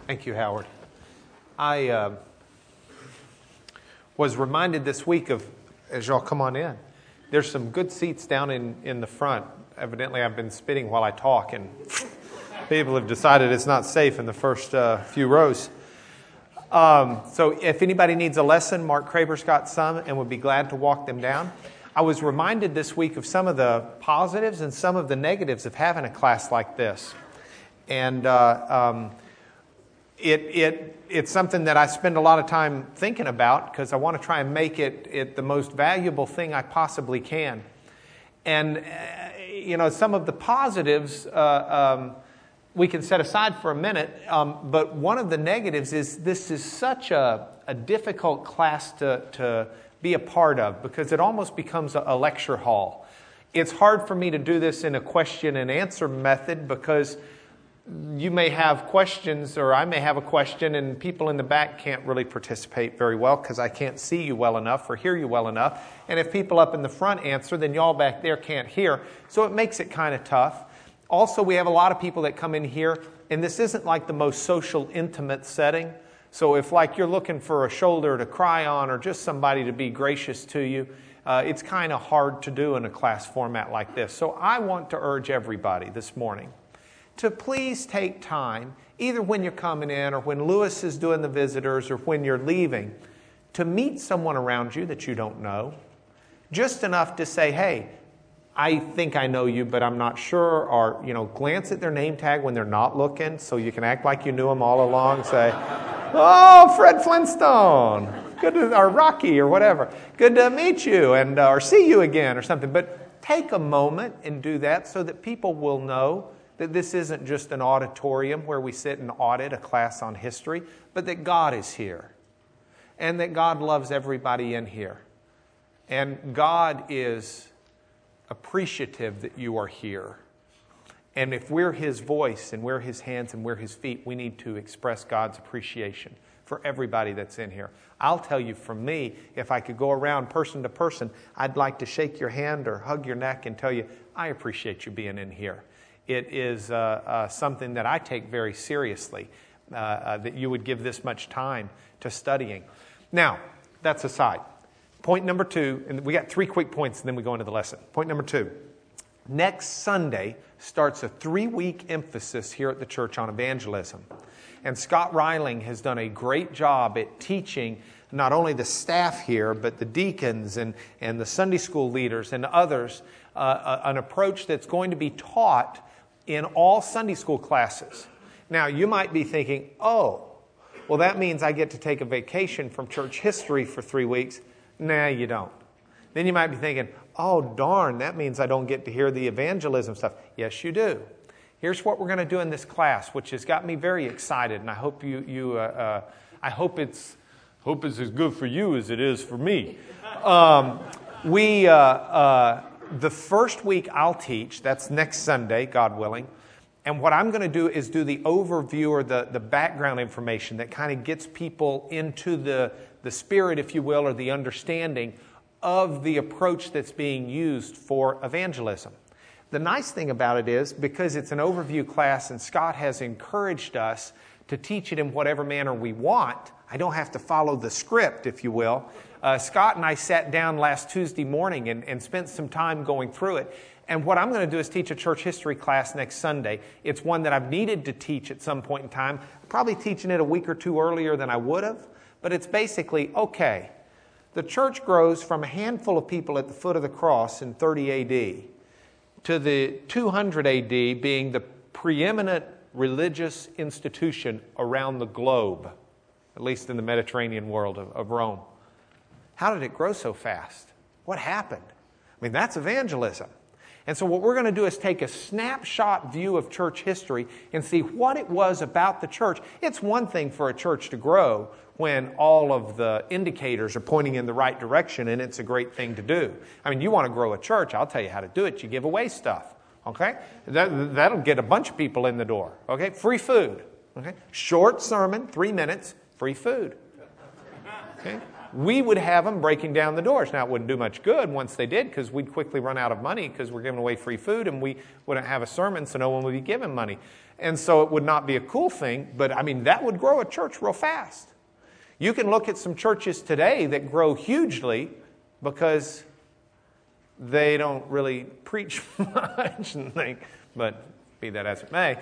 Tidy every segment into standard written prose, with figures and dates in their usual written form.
Thank you, Howard. I was reminded this week of, as y'all come on in, there's some good seats down in the front. Evidently, I've been spitting while I talk, and people have decided it's not safe in the first few rows. So if anybody needs a lesson, Mark Kraber's got some and would be glad to walk them down. I was reminded this week of some of the positives and some of the negatives of having a class like this. And it's something that I spend a lot of time thinking about because I want to try and make it the most valuable thing I possibly can. And, some of the positives we can set aside for a minute, but one of the negatives is this is such a difficult class to be a part of because it almost becomes a lecture hall. It's hard for me to do this in a question and answer method because you may have questions or I may have a question and people in the back can't really participate very well because I can't see you well enough or hear you well enough. And if people up in the front answer, then y'all back there can't hear. So it makes it kind of tough. Also, we have a lot of people that come in here, and this isn't like the most social, intimate setting. So if you're looking for a shoulder to cry on or just somebody to be gracious to you, it's kind of hard to do in a class format like this. So I want to urge everybody this morning to please take time, either when you're coming in or when Lewis is doing the visitors or when you're leaving, to meet someone around you that you don't know, just enough to say, hey, I think I know you, but I'm not sure, or, glance at their name tag when they're not looking so you can act like you knew them all along. Say, oh, Fred Flintstone, or Rocky or whatever. Good to meet you and or see you again or something. But take a moment and do that so that people will know that this isn't just an auditorium where we sit and audit a class on history, but that God is here and that God loves everybody in here. And God is appreciative that you are here. And if we're His voice and we're His hands and we're His feet, we need to express God's appreciation for everybody that's in here. I'll tell you, from me, if I could go around person to person, I'd like to shake your hand or hug your neck and tell you, I appreciate you being in here. It is something that I take very seriously, that you would give this much time to studying. Now, that's aside. Point number 2, and we got 3 quick points, and then we go into the lesson. Point number 2, next Sunday starts a 3-week emphasis here at the church on evangelism. And Scott Reiling has done a great job at teaching not only the staff here, but the deacons and the Sunday school leaders and others, an approach that's going to be taught in all Sunday school classes. Now, you might be thinking, oh, well, that means I get to take a vacation from church history for 3 weeks. Nah, you don't. Then you might be thinking, oh, darn, that means I don't get to hear the evangelism stuff. Yes, you do. Here's what we're going to do in this class, which has got me very excited, and I hope I hope it's as good for you as it is for me. The first week I'll teach, that's next Sunday, God willing, and what I'm going to do is do the overview or the background information that kind of gets people into the spirit, if you will, or the understanding of the approach that's being used for evangelism. The nice thing about it is, because it's an overview class and Scott has encouraged us to teach it in whatever manner we want, I don't have to follow the script, if you will. Scott and I sat down last Tuesday morning and spent some time going through it. And what I'm going to do is teach a church history class next Sunday. It's one that I've needed to teach at some point in time, probably teaching it a week or 2 earlier than I would have. But it's basically, okay, the church grows from a handful of people at the foot of the cross in 30 A.D. to the 200 A.D. being the preeminent religious institution around the globe, at least in the Mediterranean world of Rome. How did it grow so fast? What happened? I mean, that's evangelism. And so what we're going to do is take a snapshot view of church history and see what it was about the church. It's one thing for a church to grow when all of the indicators are pointing in the right direction, and it's a great thing to do. I mean, you want to grow a church, I'll tell you how to do it. You give away stuff, okay? That'll get a bunch of people in the door, okay? Free food, okay? Short sermon, 3 minutes, free food, okay? We would have them breaking down the doors. Now, it wouldn't do much good once they did because we'd quickly run out of money because we're giving away free food and we wouldn't have a sermon, so no one would be giving money. And so it would not be a cool thing, but I mean, that would grow a church real fast. You can look at some churches today that grow hugely because they don't really preach much, but be that as it may.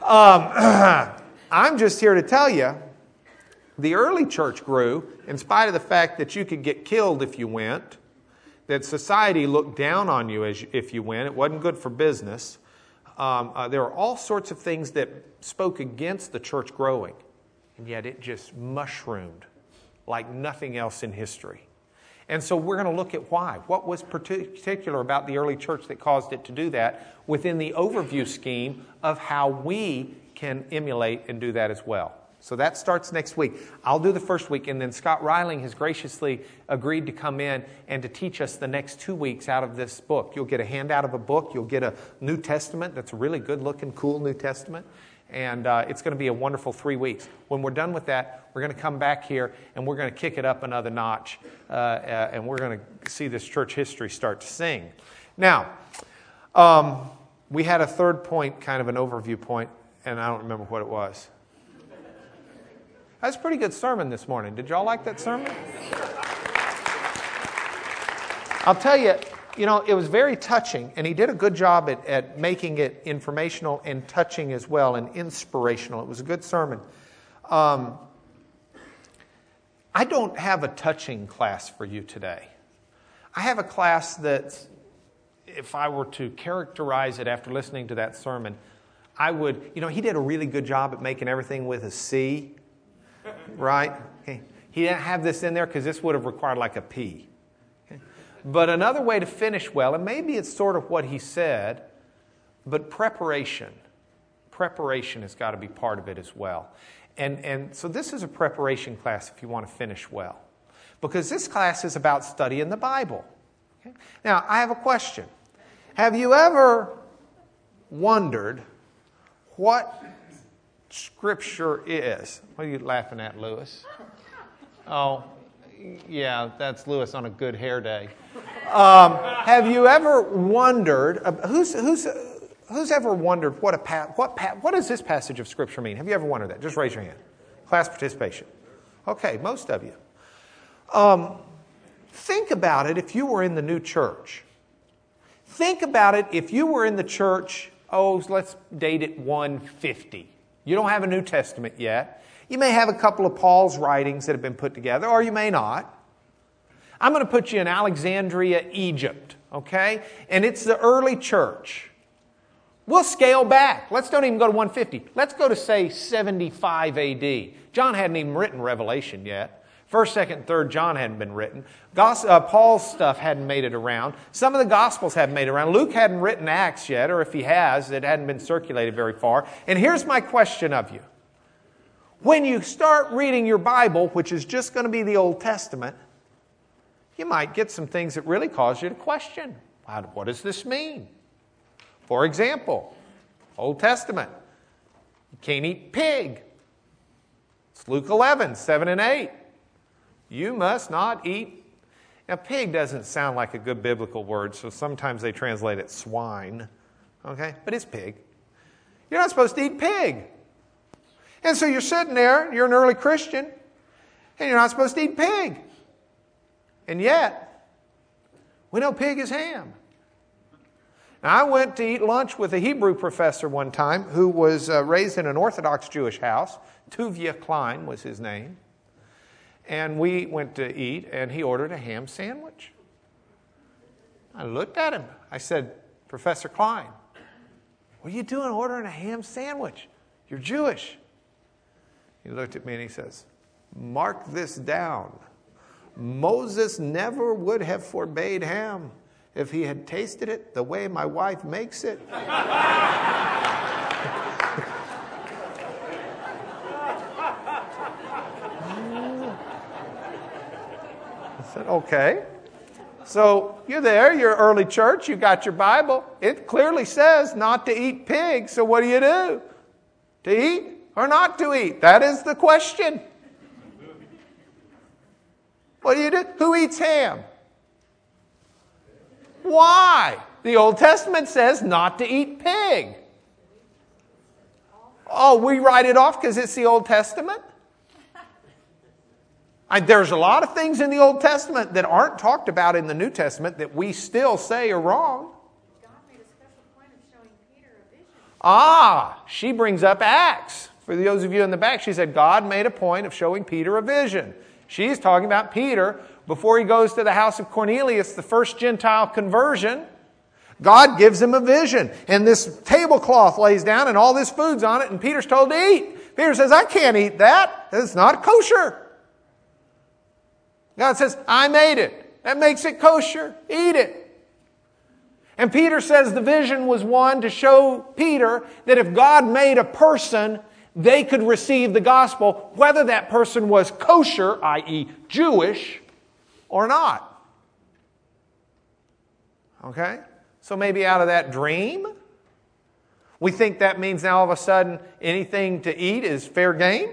I'm just here to tell you, the early church grew in spite of the fact that you could get killed if you went, that society looked down on you if you went. It wasn't good for business. There were all sorts of things that spoke against the church growing, and yet it just mushroomed like nothing else in history. And so we're going to look at why. What was particular about the early church that caused it to do that within the overview scheme of how we can emulate and do that as well. So that starts next week. I'll do the first week, and then Scott Reiling has graciously agreed to come in and to teach us the next 2 weeks out of this book. You'll get a handout of a book. You'll get a New Testament that's a really good-looking, cool New Testament. And it's going to be a wonderful 3 weeks. When we're done with that, we're going to come back here, and we're going to kick it up another notch, and we're going to see this church history start to sing. Now, we had a third point, kind of an overview point, and I don't remember what it was. That's a pretty good sermon this morning. Did y'all like that sermon? I'll tell you, it was very touching, and he did a good job at making it informational and touching as well, and inspirational. It was a good sermon. I don't have a touching class for you today. I have a class that, if I were to characterize it after listening to that sermon, I would, he did a really good job at making everything with a C. Right? Okay. He didn't have this in there because this would have required like a P. Okay. But another way to finish well, and maybe it's sort of what he said, but preparation. Preparation has got to be part of it as well. And so this is a preparation class if you want to finish well. Because this class is about studying the Bible. Okay. Now, I have a question. Have you ever wondered what Scripture is? What are you laughing at, Lewis? Oh, yeah, that's Lewis on a good hair day. Have you ever wondered? Who's ever wondered what does this passage of Scripture mean? Have you ever wondered that? Just raise your hand. Class participation. Okay, most of you. Think about it if you were in the new church. Think about it if you were in the church. Let's date it 150. You don't have a New Testament yet. You may have a couple of Paul's writings that have been put together, or you may not. I'm going to put you in Alexandria, Egypt, okay? And it's the early church. We'll scale back. Let's don't even go to 150. Let's go to, say, 75 A.D. John hadn't even written Revelation yet. 1st, 2nd, and 3rd John hadn't been written. Paul's stuff hadn't made it around. Some of the Gospels hadn't made it around. Luke hadn't written Acts yet, or if he has, it hadn't been circulated very far. And here's my question of you. When you start reading your Bible, which is just going to be the Old Testament, you might get some things that really cause you to question. What does this mean? For example, Old Testament. You can't eat pig. It's Luke 11, 7 and 8. You must not eat. Now, pig doesn't sound like a good biblical word, so sometimes they translate it swine. Okay? But it's pig. You're not supposed to eat pig. And so you're sitting there, you're an early Christian, and you're not supposed to eat pig. And yet, we know pig is ham. Now, I went to eat lunch with a Hebrew professor one time who was raised in an Orthodox Jewish house. Tuvia Klein was his name. And we went to eat, and he ordered a ham sandwich. I looked at him. I said, Professor Klein, what are you doing ordering a ham sandwich? You're Jewish. He looked at me and he says, mark this down. Moses never would have forbade ham if he had tasted it the way my wife makes it. I said, okay. So you're there, you're early church, you got your Bible. It clearly says not to eat pig, so what do you do? To eat or not to eat? That is the question. What do? Who eats ham? Why? The Old Testament says not to eat pig. Oh, we write it off because it's the Old Testament? There's a lot of things in the Old Testament that aren't talked about in the New Testament that we still say are wrong. God made a special point of showing Peter a vision. She brings up Acts. For those of you in the back, she said, God made a point of showing Peter a vision. She's talking about Peter before he goes to the house of Cornelius, the first Gentile conversion. God gives him a vision. And this tablecloth lays down and all this food's on it and Peter's told to eat. Peter says, I can't eat that. It's not kosher. God says, I made it. That makes it kosher. Eat it. And Peter says the vision was one to show Peter that if God made a person, they could receive the gospel, whether that person was kosher, i.e. Jewish, or not. Okay? So maybe out of that dream, we think that means now all of a sudden anything to eat is fair game?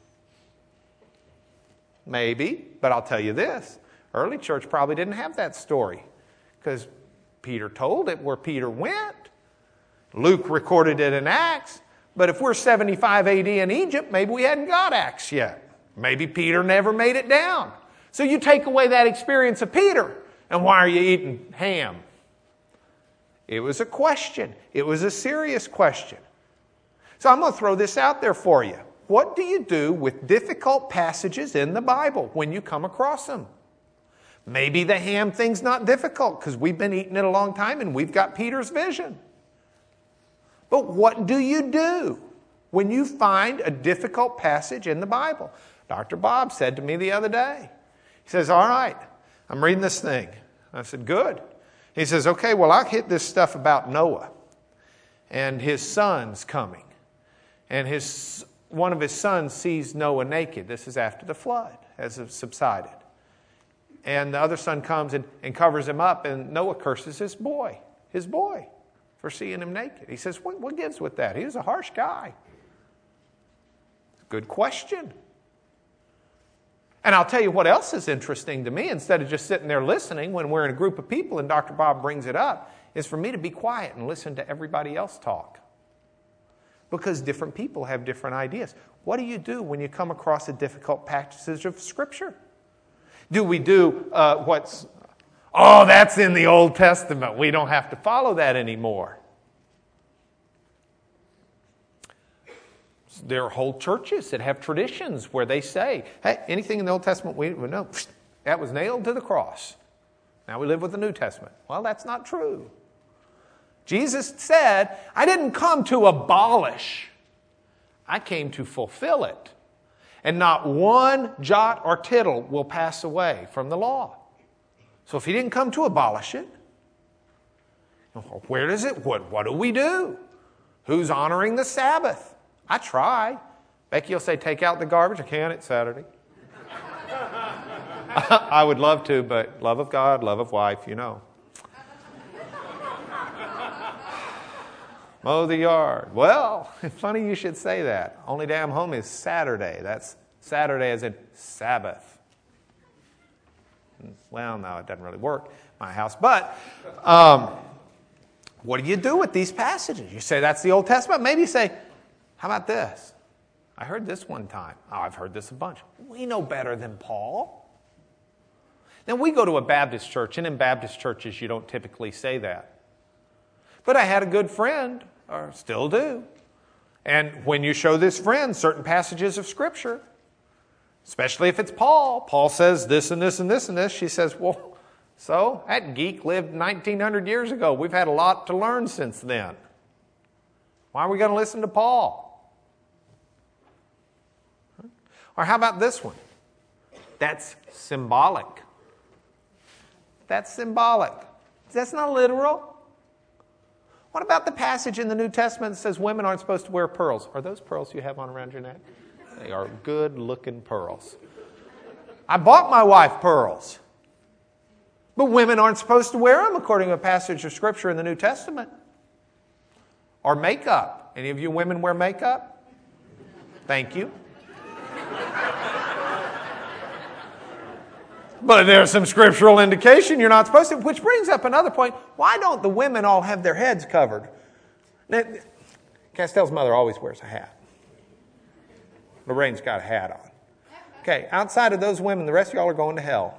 Maybe, but I'll tell you this. Early church probably didn't have that story because Peter told it where Peter went. Luke recorded it in Acts. But if we're 75 AD in Egypt, maybe we hadn't got Acts yet. Maybe Peter never made it down. So you take away that experience of Peter, and why are you eating ham? It was a question. It was a serious question. So I'm going to throw this out there for you. What do you do with difficult passages in the Bible when you come across them? Maybe the ham thing's not difficult because we've been eating it a long time and we've got Peter's vision. But what do you do when you find a difficult passage in the Bible? Dr. Bob said to me the other day, he says, all right, I'm reading this thing. I said, good. He says, okay, well, I'll hit this stuff about Noah and his sons coming. And one of his sons sees Noah naked. This is after the flood, as it subsided. And the other son comes and covers him up, and Noah curses his boy, for seeing him naked. He says, what gives with that? He was a harsh guy. Good question. And I'll tell you what else is interesting to me, instead of just sitting there listening when we're in a group of people and Dr. Bob brings it up, is for me to be quiet and listen to everybody else talk. Because different people have different ideas. What do you do when you come across a difficult passage of Scripture? Do we do that's in the Old Testament. We don't have to follow that anymore. There are whole churches that have traditions where they say, hey, anything in the Old Testament, we know, that was nailed to the cross. Now we live with the New Testament. Well, that's not true. Jesus said, I didn't come to abolish. I came to fulfill it. And not one jot or tittle will pass away from the law. So if he didn't come to abolish it, where does it? What do we do? Who's honoring the Sabbath? I try. Becky will say, take out the garbage. I can't. It's Saturday. I would love to, but love of God, love of wife, you know. Mow the yard. Well, funny you should say that. Only day I'm home is Saturday. That's Saturday as in Sabbath. Well, no, it doesn't really work in my house. But what do you do with these passages? You say that's the Old Testament. Maybe you say, how about this? I heard this one time. Oh, I've heard this a bunch. We know better than Paul. Now, we go to a Baptist church, and in Baptist churches, you don't typically say that. But I had a good friend, or still do. And when you show this friend certain passages of Scripture, especially if it's Paul says this and this and this and this, she says, well, so that geek lived 1,900 years ago. We've had a lot to learn since then. Why are we going to listen to Paul? Or how about this one? That's symbolic. That's symbolic. That's not literal. What about the passage in the New Testament that says women aren't supposed to wear pearls? Are those pearls you have on around your neck? They are good-looking pearls. I bought my wife pearls. But women aren't supposed to wear them according to a passage of Scripture in the New Testament. Or makeup. Any of you women wear makeup? Thank you. But there's some scriptural indication you're not supposed to, which brings up another point. Why don't the women all have their heads covered? Now, Castell's mother always wears a hat. Lorraine's got a hat on. Okay, outside of those women, the rest of y'all are going to hell.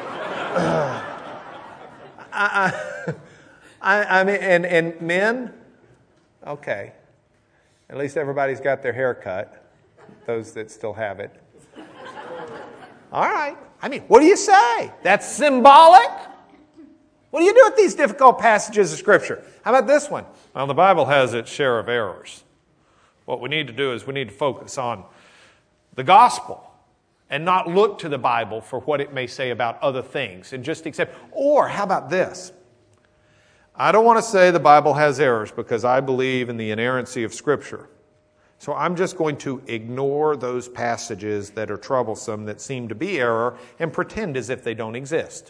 I mean, and men, okay. At least everybody's got their hair cut, those that still have it. All right. I mean, what do you say? That's symbolic? What do you do with these difficult passages of Scripture? How about this one? Well, the Bible has its share of errors. What we need to do is we need to focus on the gospel and not look to the Bible for what it may say about other things and just accept. Or how about this? I don't want to say the Bible has errors because I believe in the inerrancy of Scripture. So I'm just going to ignore those passages that are troublesome, that seem to be error, and pretend as if they don't exist.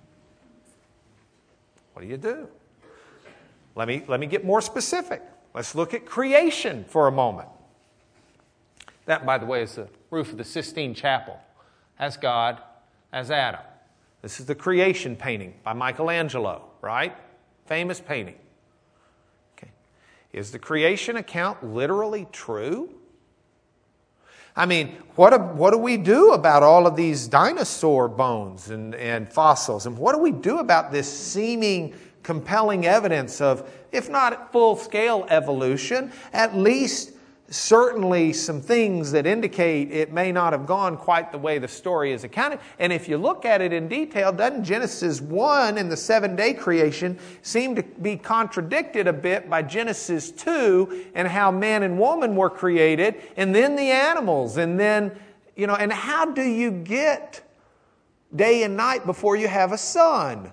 What do you do? Let me get more specific. Let's look at creation for a moment. That, by the way, is the roof of the Sistine Chapel. That's God, that's Adam. This is the creation painting by Michelangelo, right? Famous painting. Okay. Is the creation account literally true? I mean, what do we do about all of these dinosaur bones and fossils? And what do we do about this seeming compelling evidence of, if not full-scale evolution, at least certainly some things that indicate it may not have gone quite the way the story is accounted? And if you look at it in detail, doesn't Genesis 1 and the 7-day creation seem to be contradicted a bit by Genesis 2 and how man and woman were created, and then the animals, and then, and how do you get day and night before you have a sun?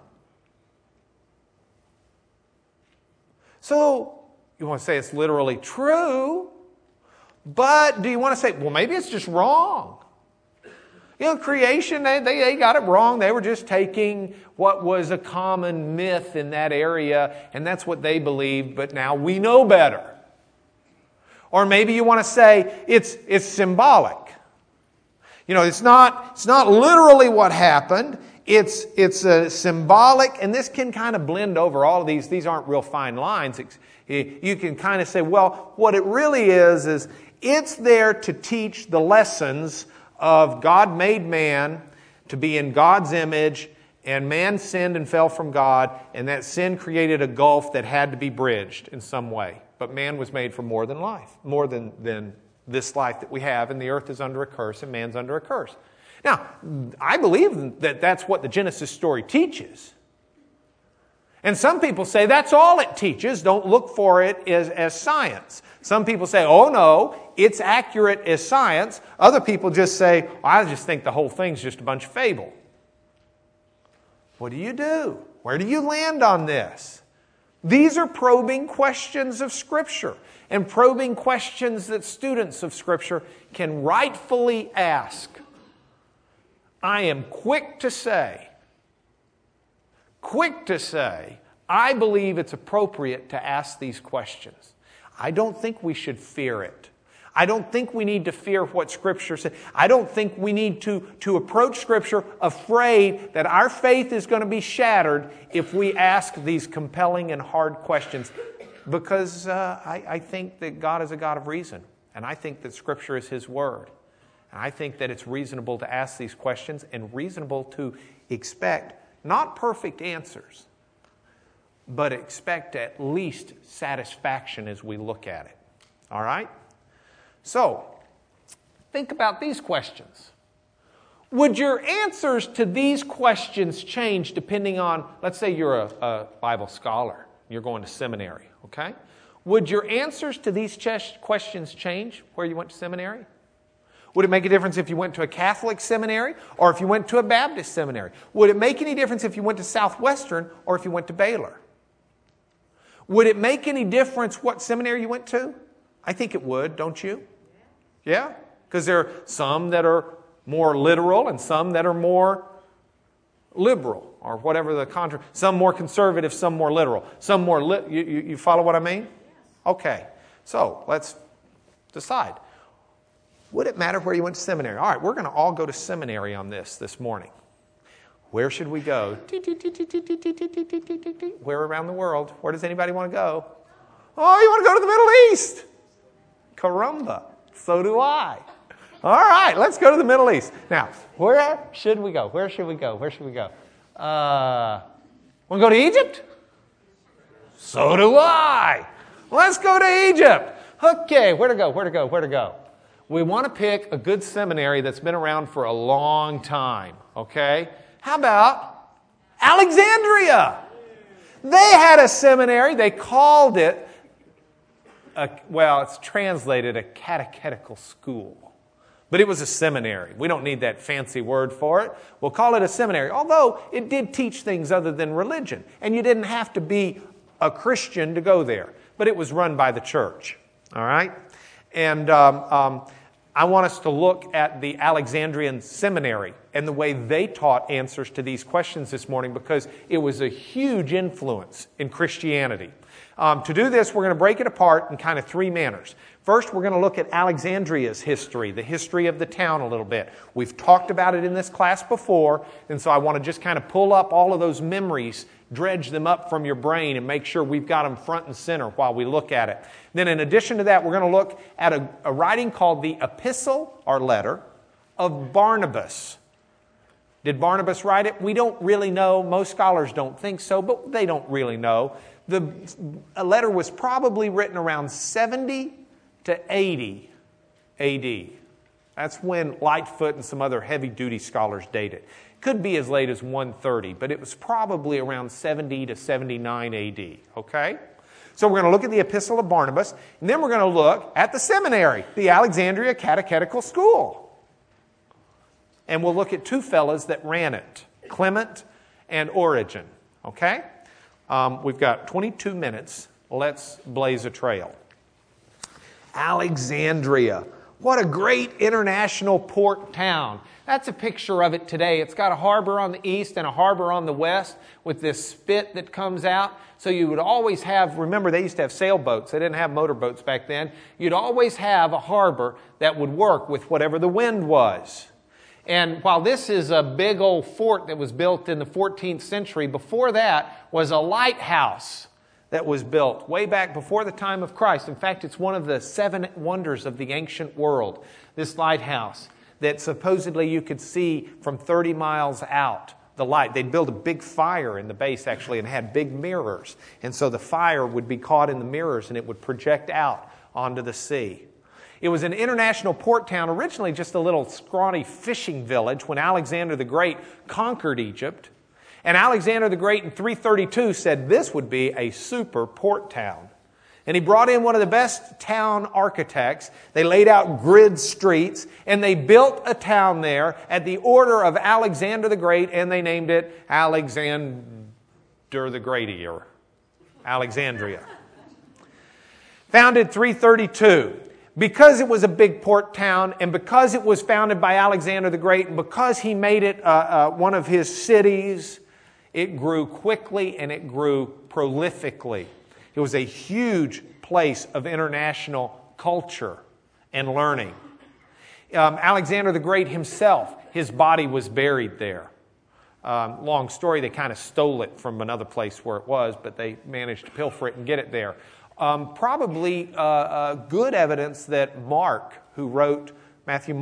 So, you want to say it's literally true, but do you want to say, well, maybe it's just wrong? Creation, they got it wrong. They were just taking what was a common myth in that area, and that's what they believed, but now we know better. Or maybe you want to say it's symbolic. It's not literally what happened. It's a symbolic, and this can kind of blend over all of these. These aren't real fine lines. You can kind of say, well, what it really is it's there to teach the lessons of God made man to be in God's image, and man sinned and fell from God, and that sin created a gulf that had to be bridged in some way. But man was made for more than life, more than this life that we have, and the earth is under a curse, and man's under a curse. Now, I believe that that's what the Genesis story teaches. And some people say that's all it teaches. Don't look for it as science. Some people say, oh no, it's accurate as science. Other people just say, I just think the whole thing's just a bunch of fable. What do you do? Where do you land on this? These are probing questions of Scripture, and probing questions that students of Scripture can rightfully ask. I am quick to say, I believe it's appropriate to ask these questions. I don't think we should fear it. I don't think we need to fear what Scripture says. I don't think we need to approach Scripture afraid that our faith is going to be shattered if we ask these compelling and hard questions. Because I think that God is a God of reason. And I think that Scripture is His Word. And I think that it's reasonable to ask these questions and reasonable to expect not perfect answers, but expect at least satisfaction as we look at it. All right? So, think about these questions. Would your answers to these questions change depending on, let's say you're a Bible scholar, you're going to seminary, okay? Would your answers to these questions change where you went to seminary? Would it make a difference if you went to a Catholic seminary or if you went to a Baptist seminary? Would it make any difference if you went to Southwestern or if you went to Baylor? Would it make any difference what seminary you went to? I think it would, don't you? Yeah? Because there are some that are more literal and some that are more liberal, or whatever the contrary. Some more conservative, some more literal. Some more you follow what I mean? Okay. So, let's decide. Would it matter where you went to seminary? All right, we're going to all go to seminary on this morning. Where should we go? Where around the world? Where does anybody want to go? Oh, you want to go to the Middle East? Caramba. So do I. All right, let's go to the Middle East. Now, where should we go? Where should we go? Where should we go? Want to go to Egypt? So do I. Let's go to Egypt. Okay, where to go? Where to go? Where to go? We want to pick a good seminary that's been around for a long time, okay? How about Alexandria? They had a seminary. They called it, it's translated a catechetical school. But it was a seminary. We don't need that fancy word for it. We'll call it a seminary, although it did teach things other than religion. And you didn't have to be a Christian to go there. But it was run by the church, all right? And I want us to look at the Alexandrian Seminary and the way they taught answers to these questions this morning, because it was a huge influence in Christianity. To do this, we're going to break it apart in kind of three manners. First, we're going to look at Alexandria's history, the history of the town a little bit. We've talked about it in this class before, and so I want to just kind of pull up all of those memories, dredge them up from your brain, and make sure we've got them front and center while we look at it. Then in addition to that, we're going to look at a writing called the Epistle, or Letter, of Barnabas. Did Barnabas write it? We don't really know. Most scholars don't think so, but they don't really know. A letter was probably written around 70 to 80 AD. That's when Lightfoot and some other heavy-duty scholars date it. Could be as late as 130, but it was probably around 70 to 79 AD, okay? So we're going to look at the Epistle of Barnabas, and then we're going to look at the seminary, the Alexandria Catechetical School. And we'll look at two fellas that ran it, Clement and Origen, okay? We've got 22 minutes. Let's blaze a trail. Alexandria. What a great international port town. That's a picture of it today. It's got a harbor on the east and a harbor on the west with this spit that comes out. So you would always have, remember they used to have sailboats. They didn't have motorboats back then. You'd always have a harbor that would work with whatever the wind was. And while this is a big old fort that was built in the 14th century, before that was a lighthouse that was built way back before the time of Christ. In fact, it's one of the 7 wonders of the ancient world, this lighthouse, that supposedly you could see from 30 miles out, the light. They'd build a big fire in the base, actually, and had big mirrors. And so the fire would be caught in the mirrors, and it would project out onto the sea. It was an international port town, originally just a little scrawny fishing village when Alexander the Great conquered Egypt. And Alexander the Great in 332 said this would be a super port town. And he brought in one of the best town architects. They laid out grid streets, and they built a town there at the order of Alexander the Great, and they named it Alexander the Great, or Alexandria. Founded 332. Because it was a big port town, and because it was founded by Alexander the Great, and because he made it one of his cities, it grew quickly and it grew prolifically. It was a huge place of international culture and learning. Alexander the Great himself, his body was buried there. Long story, they kind of stole it from another place where it was, but they managed to pilfer it and get it there. Probably good evidence that Mark, who wrote John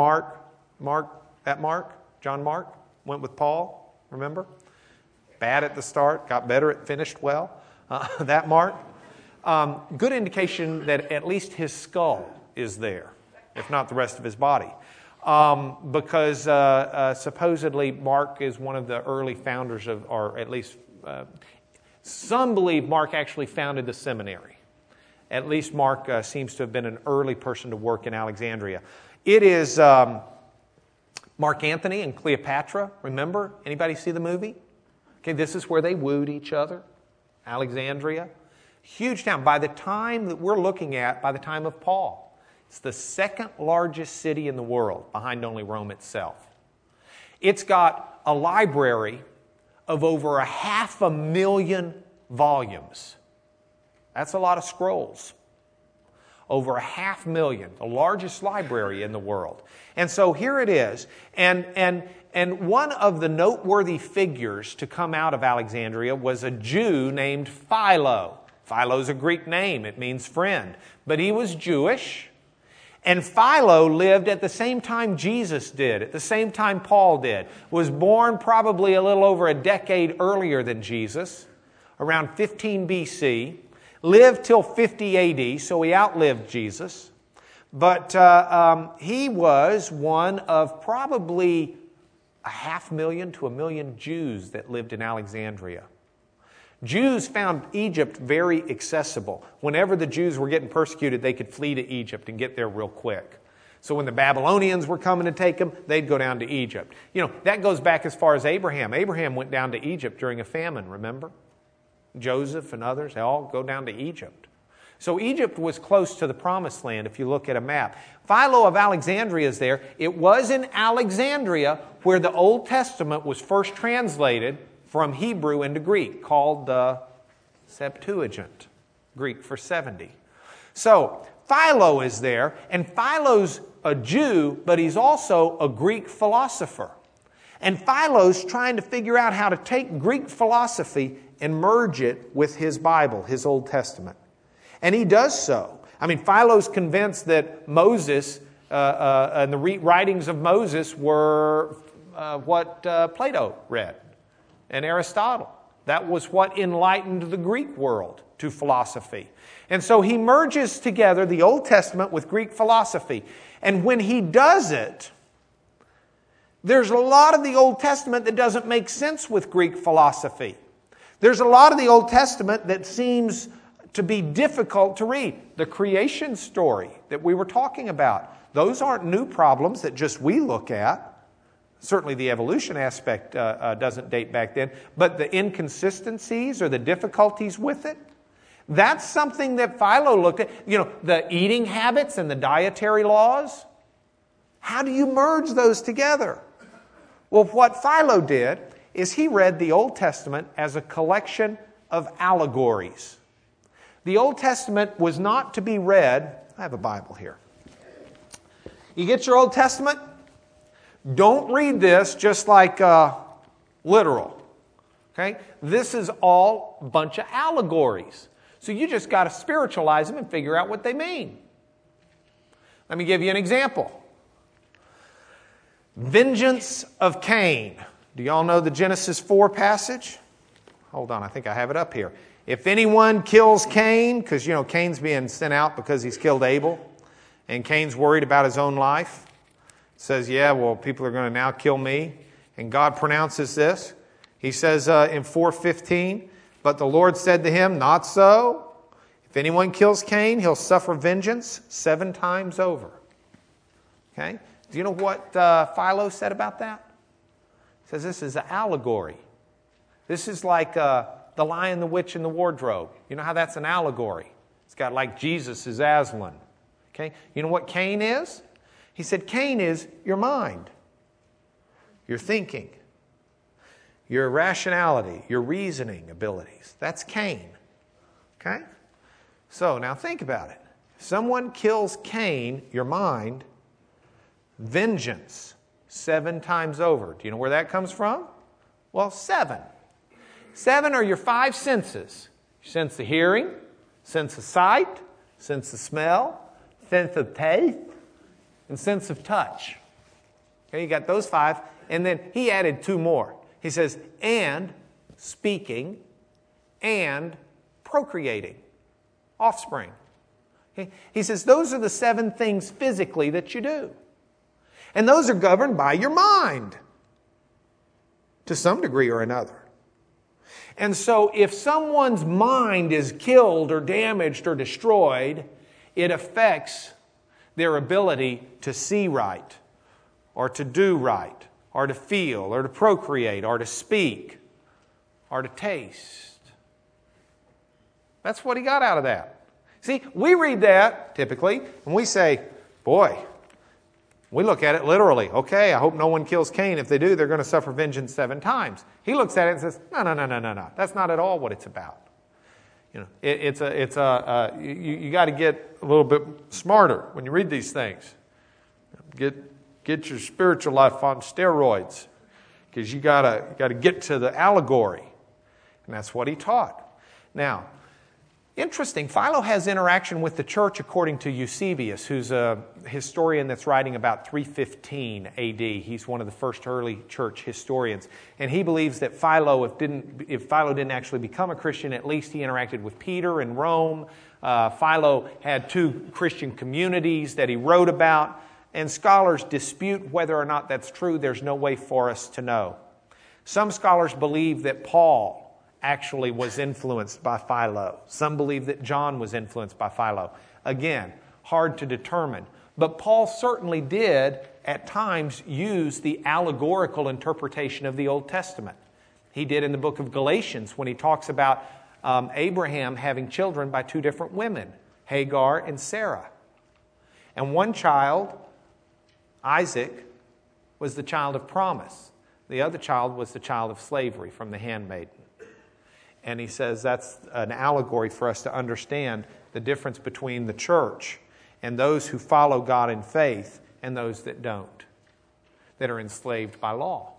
Mark, went with Paul, remember? Bad at the start, got better, it finished well. That Mark. Good indication that at least his skull is there, if not the rest of his body. Because supposedly Mark is one of the early founders of, or at least some believe Mark actually founded the seminary. At least Mark seems to have been an early person to work in Alexandria. It is Mark Antony and Cleopatra, remember? Anybody see the movie? Okay, this is where they wooed each other. Alexandria. Huge town. By the time that we're looking at, by the time of Paul, it's the second largest city in the world, behind only Rome itself. It's got a library of over 500,000 volumes. That's a lot of scrolls. Over 500,000, the largest library in the world. And so here it is. And one of the noteworthy figures to come out of Alexandria was a Jew named Philo. Philo's a Greek name. It means friend. But he was Jewish. And Philo lived at the same time Jesus did, at the same time Paul did. Was born probably a little over a decade earlier than Jesus, around 15 BC. Lived till 50 AD, so he outlived Jesus. But he was one of probably 500,000 to 1 million Jews that lived in Alexandria. Jews found Egypt very accessible. Whenever the Jews were getting persecuted, they could flee to Egypt and get there real quick. So when the Babylonians were coming to take them, they'd go down to Egypt. You know, that goes back as far as Abraham. Abraham went down to Egypt during a famine, remember? Joseph and others, they all go down to Egypt. So Egypt was close to the Promised Land if you look at a map. Philo of Alexandria is there. It was in Alexandria where the Old Testament was first translated from Hebrew into Greek, called the Septuagint, Greek for 70. So Philo is there, and Philo's a Jew, but he's also a Greek philosopher. And Philo's trying to figure out how to take Greek philosophy and merge it with his Bible, his Old Testament. And he does so. I mean, Philo's convinced that Moses and the writings of Moses were what Plato read and Aristotle. That was what enlightened the Greek world to philosophy. And so he merges together the Old Testament with Greek philosophy. And when he does it, there's a lot of the Old Testament that doesn't make sense with Greek philosophy. There's a lot of the Old Testament that seems to be difficult to read. The creation story that we were talking about, those aren't new problems that just we look at. Certainly the evolution aspect doesn't date back then, but the inconsistencies or the difficulties with it, that's something that Philo looked at. You know, the eating habits and the dietary laws. How do you merge those together? Well, what Philo did is he read the Old Testament as a collection of allegories. The Old Testament was not to be read. I have a Bible here. You get your Old Testament? Don't read this just like literal. Okay? This is all a bunch of allegories. So you just got to spiritualize them and figure out what they mean. Let me give you an example. Vengeance of Cain. Do you all know the Genesis 4 passage? Hold on, I think I have it up here. If anyone kills Cain, because, you know, Cain's being sent out because he's killed Abel, and Cain's worried about his own life. Says, yeah, well, people are going to now kill me. And God pronounces this. He says in 4:15, but the Lord said to him, not so. If anyone kills Cain, he'll suffer vengeance 7 times over. Okay? Do you know what Philo said about that? He says this is an allegory. This is like The Lion, the Witch, and the Wardrobe. You know how that's an allegory? It's got like Jesus is Aslan. Okay? You know what Cain is? He said Cain is your mind, your thinking, your rationality, your reasoning abilities. That's Cain. Okay? So now think about it. If someone kills Cain, your mind, vengeance 7 times over. Do you know where that comes from? Well, 7. 7 are your 5 senses. Your sense of hearing, sense of sight, sense of smell, sense of taste, and sense of touch. Okay, you got those 5. And then he added 2 more. He says, and speaking and procreating, offspring. Okay? He says those are the 7 things physically that you do. And those are governed by your mind to some degree or another. And so if someone's mind is killed or damaged or destroyed, it affects their ability to see right, or to do right, or to feel, or to procreate, or to speak, or to taste. That's what he got out of that. See, we read that typically, and we say, boy, we look at it literally. Okay, I hope no one kills Cain. If they do, they're going to suffer vengeance 7 times. He looks at it and says, no. That's not at all what it's about. You know, you got to get a little bit smarter when you read these things. Get your spiritual life on steroids, because you got to get to the allegory, and that's what he taught. Now, Interesting. Philo has interaction with the church according to Eusebius, who's a historian that's writing about 315 AD. He's one of the first early church historians. And he believes that Philo, if Philo didn't actually become a Christian, at least he interacted with Peter in Rome. Philo had 2 Christian communities that he wrote about. And scholars dispute whether or not that's true. There's no way for us to know. Some scholars believe that Paul actually was influenced by Philo. Some believe that John was influenced by Philo. Again, hard to determine. But Paul certainly did, at times, use the allegorical interpretation of the Old Testament. He did in the book of Galatians when he talks about Abraham having children by 2 different women, Hagar and Sarah. And one child, Isaac, was the child of promise. The other child was the child of slavery from the handmaiden. And he says that's an allegory for us to understand the difference between the church and those who follow God in faith and those that don't, that are enslaved by law.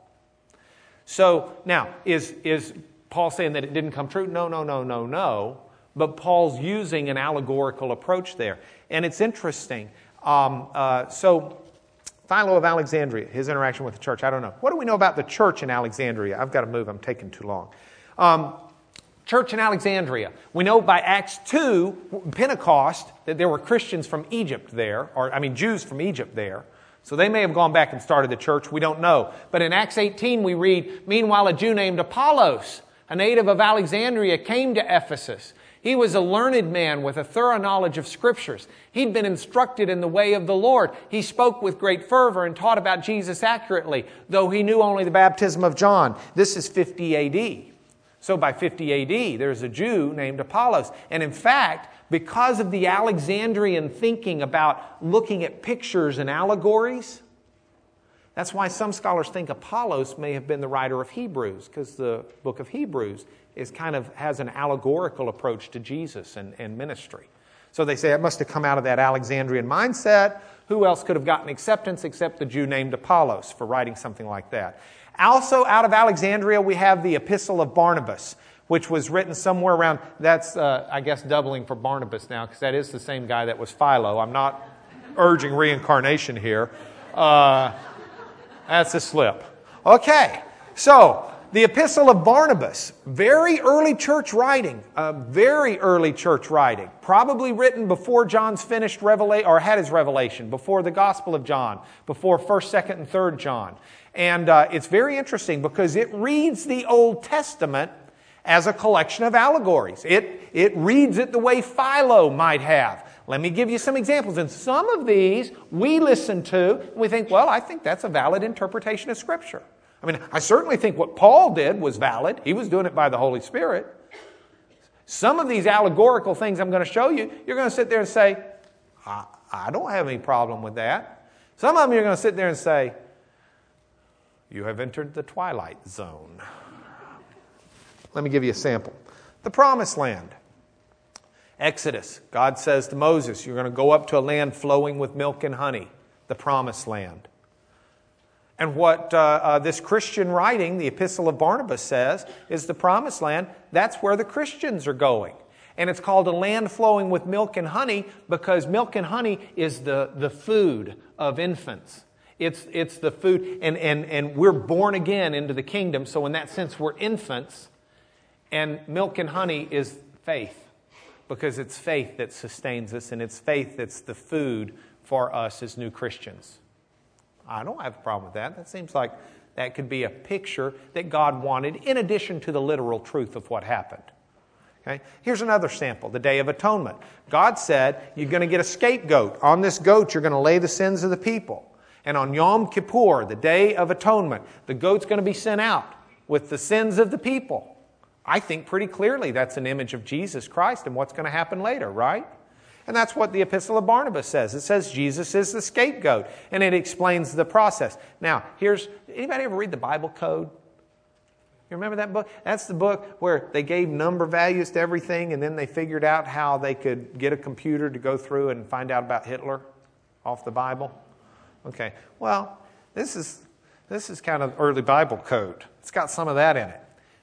So now, is Paul saying that it didn't come true? No. But Paul's using an allegorical approach there. And it's interesting. So Philo of Alexandria, his interaction with the church, I don't know. What do we know about the church in Alexandria? I've got to move. I'm taking too long. Church in Alexandria. We know by Acts 2, Pentecost, that there were Christians from Egypt there, Jews from Egypt there. So they may have gone back and started the church. We don't know. But in Acts 18 we read, meanwhile a Jew named Apollos, a native of Alexandria, came to Ephesus. He was a learned man with a thorough knowledge of Scriptures. He'd been instructed in the way of the Lord. He spoke with great fervor and taught about Jesus accurately, though he knew only the baptism of John. This is 50 A.D. So by 50 AD, there's a Jew named Apollos. And in fact, because of the Alexandrian thinking about looking at pictures and allegories, that's why some scholars think Apollos may have been the writer of Hebrews, because the book of Hebrews has an allegorical approach to Jesus and ministry. So they say it must have come out of that Alexandrian mindset. Who else could have gotten acceptance except the Jew named Apollos for writing something like that? Also, out of Alexandria, we have the Epistle of Barnabas, which was written somewhere around, that's, doubling for Barnabas now, because that is the same guy that was Philo. I'm not urging reincarnation here. That's a slip. Okay, so the Epistle of Barnabas, very early church writing, probably written before John's finished revelation, or had his revelation, before the Gospel of John, before 1st, 2nd, and 3rd John. And it's very interesting because it reads the Old Testament as a collection of allegories. It reads it the way Philo might have. Let me give you some examples. And some of these we listen to and we think, well, I think that's a valid interpretation of Scripture. I certainly think what Paul did was valid. He was doing it by the Holy Spirit. Some of these allegorical things I'm going to show you, you're going to sit there and say, I don't have any problem with that. Some of them you're going to sit there and say, you have entered the twilight zone. Let me give you a sample. The Promised Land. Exodus. God says to Moses, you're going to go up to a land flowing with milk and honey. The Promised Land. And what this Christian writing, the Epistle of Barnabas, says is the Promised Land, that's where the Christians are going. And it's called a land flowing with milk and honey because milk and honey is the food of infants. It's the food, and we're born again into the kingdom, so in that sense we're infants, and milk and honey is faith, because it's faith that sustains us, and it's faith that's the food for us as new Christians. I don't have a problem with that. That seems like that could be a picture that God wanted in addition to the literal truth of what happened. Okay? Here's another sample, the Day of Atonement. God said, you're going to get a scapegoat. On this goat, you're going to lay the sins of the people. And on Yom Kippur, the Day of Atonement, the goat's going to be sent out with the sins of the people. I think pretty clearly that's an image of Jesus Christ and what's going to happen later, right? And that's what the Epistle of Barnabas says. It says Jesus is the scapegoat, and it explains the process. Now, anybody ever read the Bible Code? You remember that book? That's the book where they gave number values to everything, and then they figured out how they could get a computer to go through and find out about Hitler off the Bible. Okay, well, this is kind of early Bible code. It's got some of that in it.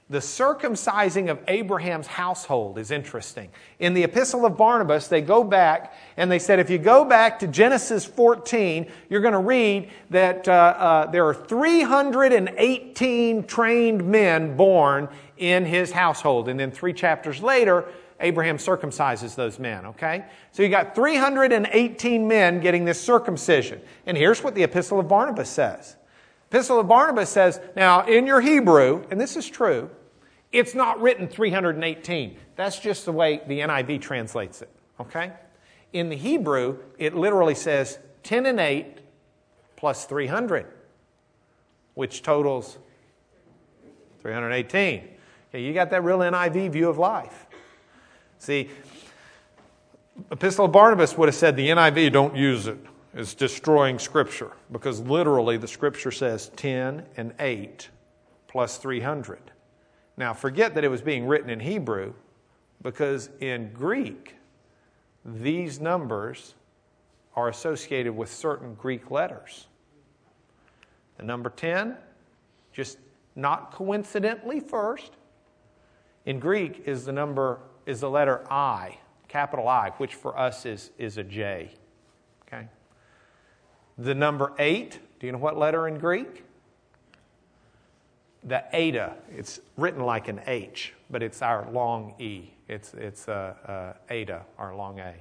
The circumcising of Abraham's household is interesting. In the Epistle of Barnabas, they go back and they said, if you go back to Genesis 14, you're going to read that there are 318 trained men born in his household. And then 3 chapters later, Abraham circumcises those men, okay? So you got 318 men getting this circumcision. And here's what the Epistle of Barnabas says. Epistle of Barnabas says, now in your Hebrew, and this is true, it's not written 318. That's just the way the NIV translates it, okay? In the Hebrew, it literally says 10 and 8 plus 300, which totals 318. Okay, you got that real NIV view of life. See, Epistle of Barnabas would have said the NIV, don't use it. It's destroying Scripture, because literally the Scripture says 10 and 8 plus 300. Now, forget that it was being written in Hebrew, because in Greek, these numbers are associated with certain Greek letters. The number 10, just not coincidentally first, in Greek is the letter I, capital I, which for us is a J. Okay? The number 8, do you know what letter in Greek? The eta. It's written like an H, but it's our long E. It's eta, our long A.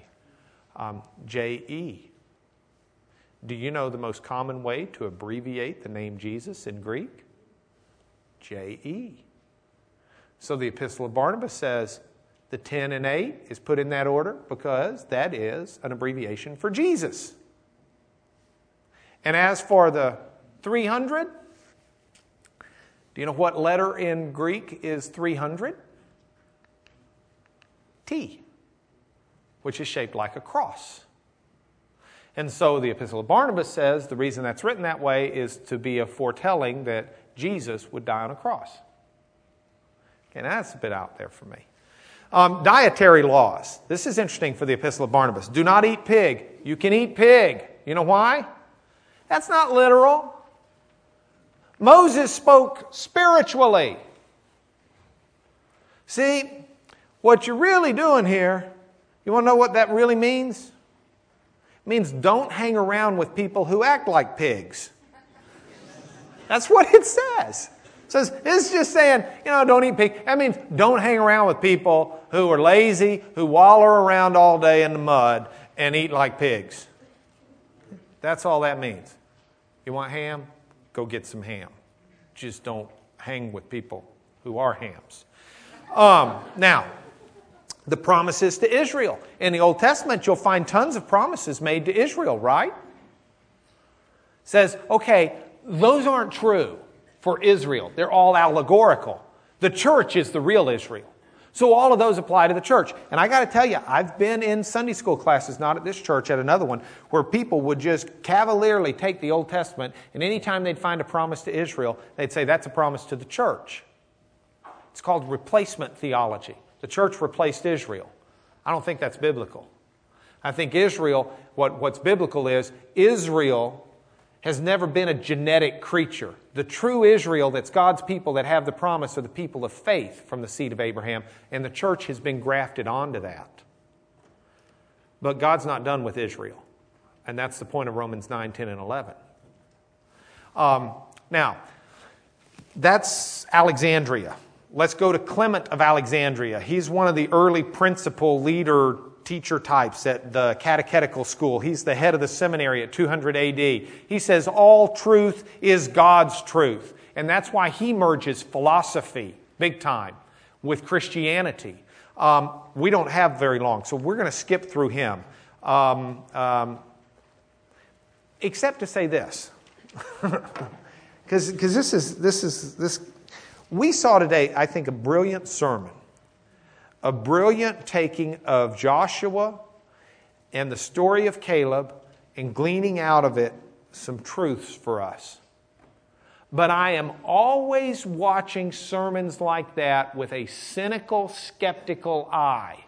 J-E. Do you know the most common way to abbreviate the name Jesus in Greek? J-E. So the Epistle of Barnabas says the 10 and 8 is put in that order because that is an abbreviation for Jesus. And as for the 300, do you know what letter in Greek is 300? T, which is shaped like a cross. And so the Epistle of Barnabas says the reason that's written that way is to be a foretelling that Jesus would die on a cross. Okay, now that's a bit out there for me. Dietary laws. This is interesting for the Epistle of Barnabas. Do not eat pig. You can eat pig. You know why? That's not literal. Moses spoke spiritually. See, what you're really doing here, you want to know what that really means? It means don't hang around with people who act like pigs. That's what it says. It says, it's just saying, don't eat pig. That means don't hang around with people who are lazy, who waller around all day in the mud and eat like pigs. That's all that means. You want ham? Go get some ham. Just don't hang with people who are hams. Now, the promises to Israel. In the Old Testament, you'll find tons of promises made to Israel, right? It says, okay, those aren't true for Israel. They're all allegorical. The church is the real Israel. So all of those apply to the church. And I got to tell you, I've been in Sunday school classes, not at this church, at another one, where people would just cavalierly take the Old Testament, and anytime they'd find a promise to Israel, they'd say, that's a promise to the church. It's called replacement theology. The church replaced Israel. I don't think that's biblical. I think Israel, what's biblical is, Israel has never been a genetic creature. The true Israel that's God's people that have the promise are the people of faith from the seed of Abraham, and the church has been grafted onto that. But God's not done with Israel, and that's the point of Romans 9, 10, and 11. Now, that's Alexandria. Let's go to Clement of Alexandria. He's one of the early principal leader teacher types at the catechetical school. He's the head of the seminary at 200 AD. He says all truth is God's truth. And that's why he merges philosophy, big time, with Christianity. We don't have very long, so we're going to skip through him. Except to say this. Because this we saw today, I think, a brilliant sermon. A brilliant taking of Joshua and the story of Caleb and gleaning out of it some truths for us. But I am always watching sermons like that with a cynical, skeptical eye.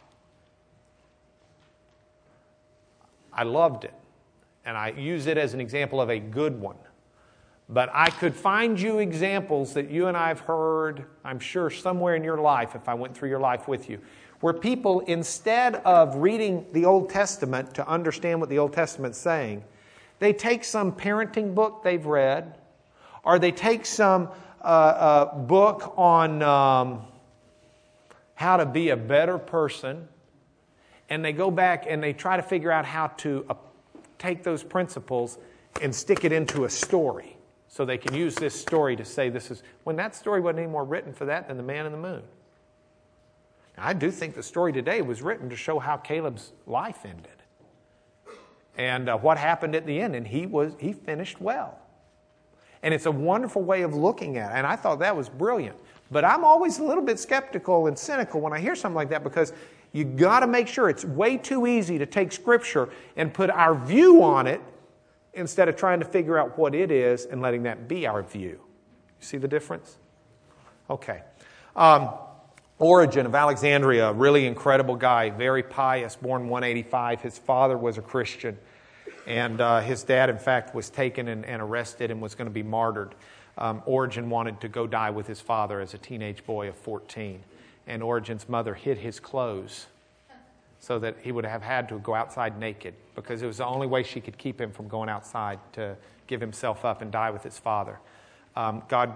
I loved it, and I use it as an example of a good one. But I could find you examples that you and I have heard, I'm sure, somewhere in your life, if I went through your life with you, where people, instead of reading the Old Testament to understand what the Old Testament's saying, they take some parenting book they've read, or they take some book on how to be a better person, and they go back and they try to figure out how to take those principles and stick it into a story. So they can use this story to say this is, when that story wasn't any more written for that than the man in the moon. Now, I do think the story today was written to show how Caleb's life ended. And what happened at the end. And he finished well. And it's a wonderful way of looking at it. And I thought that was brilliant. But I'm always a little bit skeptical and cynical when I hear something like that, because you got to make sure it's way too easy to take Scripture and put our view on it instead of trying to figure out what it is and letting that be our view. You see the difference? Okay. Origen of Alexandria, a really incredible guy, very pious, born 185. His father was a Christian. And his dad, in fact, was taken and arrested and was going to be martyred. Origen wanted to go die with his father as a teenage boy of 14. And Origen's mother hid his clothes so that he would have had to go outside naked, because it was the only way she could keep him from going outside to give himself up and die with his father. God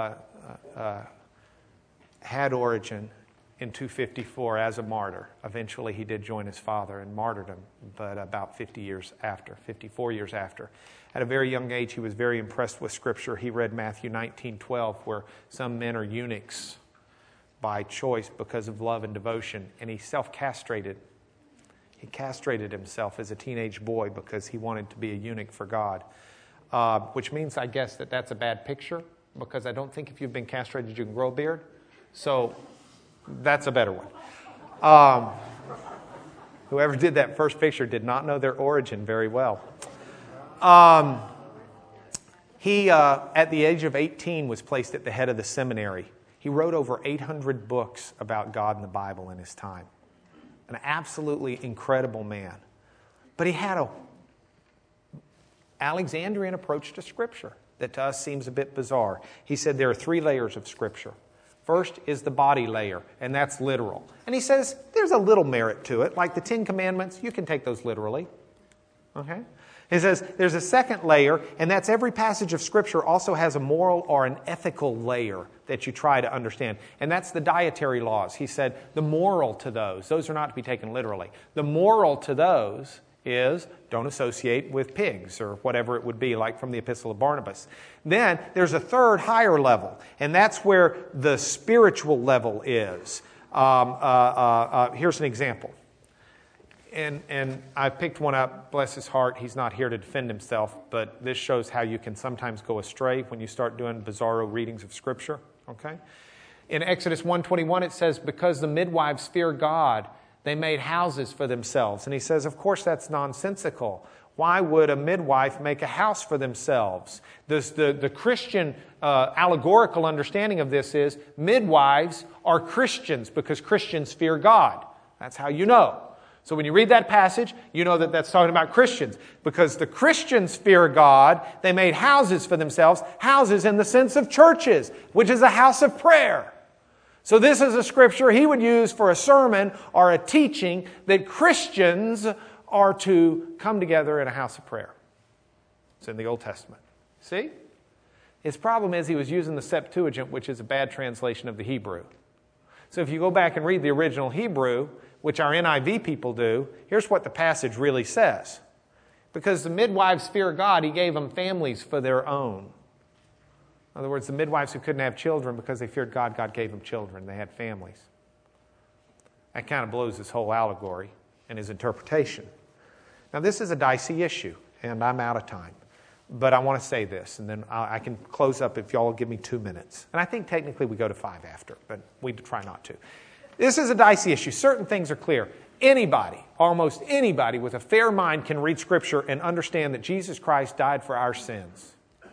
had Origen in 254 as a martyr. Eventually he did join his father and martyred him, but about 54 years after. At a very young age, he was very impressed with Scripture. He read Matthew 19:12, where some men are eunuchs by choice because of love and devotion, and he self-castrated. He castrated himself as a teenage boy because he wanted to be a eunuch for God, which means, I guess, that that's a bad picture, because I don't think if you've been castrated you can grow a beard. So that's a better one. Whoever did that first picture did not know their origin very well. He, at the age of 18, was placed at the head of the seminary. He wrote over 800 books about God and the Bible in his time. An absolutely incredible man. But he had an Alexandrian approach to Scripture that to us seems a bit bizarre. He said there are 3 layers of Scripture. First is the body layer, and that's literal. And he says there's a little merit to it, like the 10 Commandments. You can take those literally. Okay? He says there's a second layer, and that's every passage of Scripture also has a moral or an ethical layer that you try to understand. And that's the dietary laws. He said the moral to those are not to be taken literally. The moral to those is don't associate with pigs or whatever it would be, like from the Epistle of Barnabas. Then there's a third higher level, and that's where the spiritual level is. Here's an example. And I picked one up, bless his heart, he's not here to defend himself, but this shows how you can sometimes go astray when you start doing bizarro readings of Scripture. Okay? In Exodus 1:21 it says, because the midwives fear God, they made houses for themselves. And he says, of course that's nonsensical. Why would a midwife make a house for themselves? The Christian allegorical understanding of this is midwives are Christians because Christians fear God. That's how you know. So when you read that passage, you know that that's talking about Christians. Because the Christians fear God, they made houses for themselves, houses in the sense of churches, which is a house of prayer. So this is a scripture he would use for a sermon or a teaching that Christians are to come together in a house of prayer. It's in the Old Testament. See? His problem is he was using the Septuagint, which is a bad translation of the Hebrew. So if you go back and read the original Hebrew, which our NIV people do, here's what the passage really says. Because the midwives fear God, he gave them families for their own. In other words, the midwives who couldn't have children because they feared God, God gave them children. They had families. That kind of blows this whole allegory and his interpretation. Now, this is a dicey issue, and I'm out of time. But I want to say this, and then I can close up if y'all will give me 2 minutes. And I think technically we go to 5 after, but we try not to. This is a dicey issue. Certain things are clear. Anybody, almost anybody with a fair mind can read Scripture and understand that Jesus Christ died for our sins.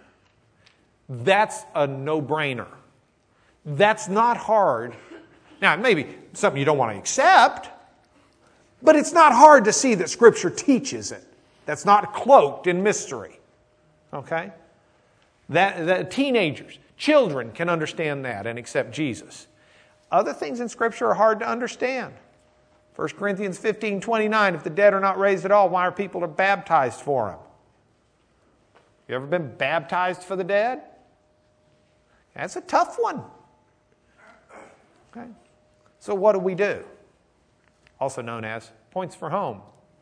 That's a no-brainer. That's not hard. Now, it may be something you don't want to accept, but it's not hard to see that Scripture teaches it. That's not cloaked in mystery. Okay? That teenagers, children can understand that and accept Jesus. Other things in Scripture are hard to understand. 1 Corinthians 15:29, if the dead are not raised at all, why are people baptized for them? You ever been baptized for the dead? That's a tough one. Okay. So what do? Also known as points for home.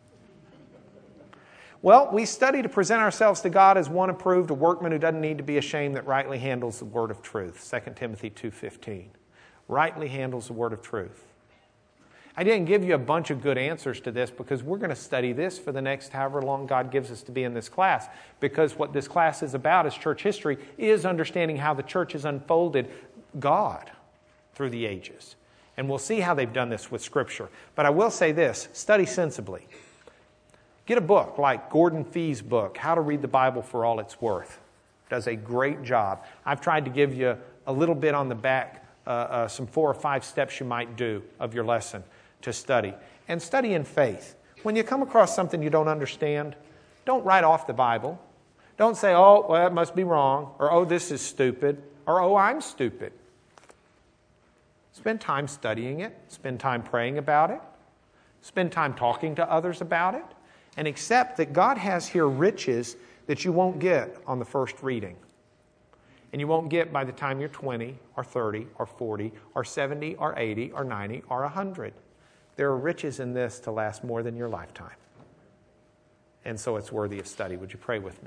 Well, we study to present ourselves to God as one approved, a workman who doesn't need to be ashamed, that rightly handles the word of truth. 2 Timothy 2:15. Rightly handles the word of truth. I didn't give you a bunch of good answers to this because we're going to study this for the next however long God gives us to be in this class. Because what this class is about is church history, is understanding how the church has unfolded God through the ages. And we'll see how they've done this with Scripture. But I will say this, study sensibly. Get a book like Gordon Fee's book, How to Read the Bible for All It's Worth. Does a great job. I've tried to give you a little bit on the back, some 4 or 5 steps you might do of your lesson to study. And study in faith. When you come across something you don't understand, don't write off the Bible. Don't say, oh, well, it must be wrong, or oh, this is stupid, or oh, I'm stupid. Spend time studying it. Spend time praying about it. Spend time talking to others about it. And accept that God has here riches that you won't get on the first reading. And you won't get by the time you're 20 or 30 or 40 or 70 or 80 or 90 or 100. There are riches in this to last more than your lifetime. And so it's worthy of study. Would you pray with me?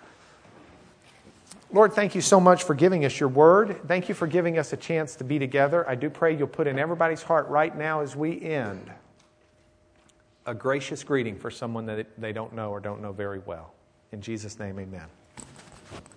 Lord, thank you so much for giving us your word. Thank you for giving us a chance to be together. I do pray you'll put in everybody's heart right now as we end a gracious greeting for someone that they don't know or don't know very well. In Jesus' name, amen.